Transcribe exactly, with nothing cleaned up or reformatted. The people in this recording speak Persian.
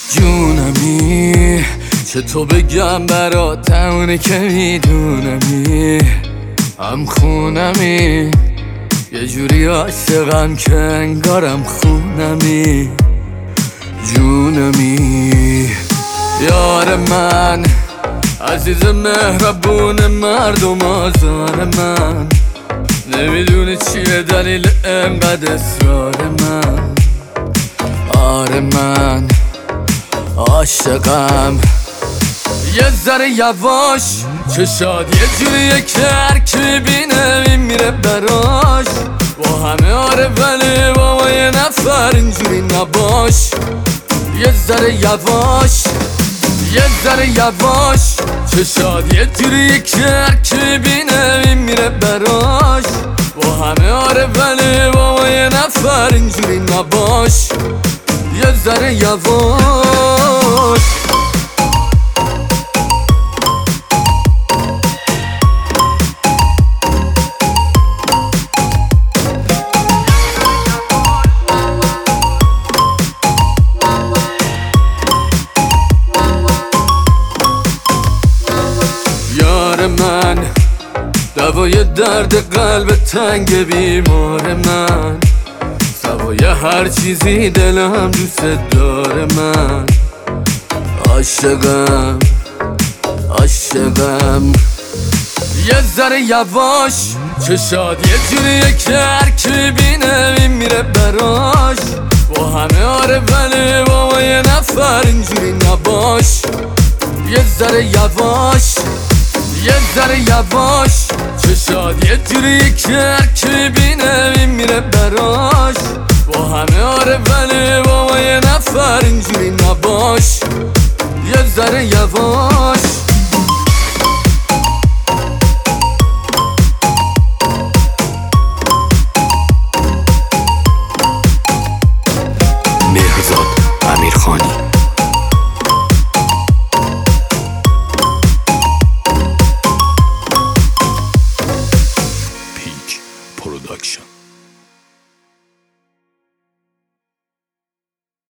جونمی چه تو بگم برات اونه که میدونمی هم خونمی یه جوری عاشقم که انگارم خونمی جونمی یار من عزیز مهربون مردم آزار من نمیدونه چیه دلیل انقدر اصرار من آره من عاشقم یه ذره یواش چشاد یه جوریه که هر کی بینه میره براش با همه آره ولی با یه نفر اینجوری نباش یه ذره یواش یه ذره یواش چشاد یه جوریه که هر کی بینه میره براش با همه آره ولی با یه نفر اینجوری نباش یه ذره یواش یار من دوای درد قلب تنگ بیمار من سوای هر چیزی دلم دوست داره من عاشقم عاشقم یه ذره یواش چشاد یه جوریه که هر کی بینه میره براش با همه آره ولی با یه نفر اینجوری نباش یه ذره یواش یه ذره یواش چشاد یه جوریه که هر کی بینه میره براش با همه آره ولی با یه نفر اینجوری نباش یه ذره یواش مهرزاد امیرخانی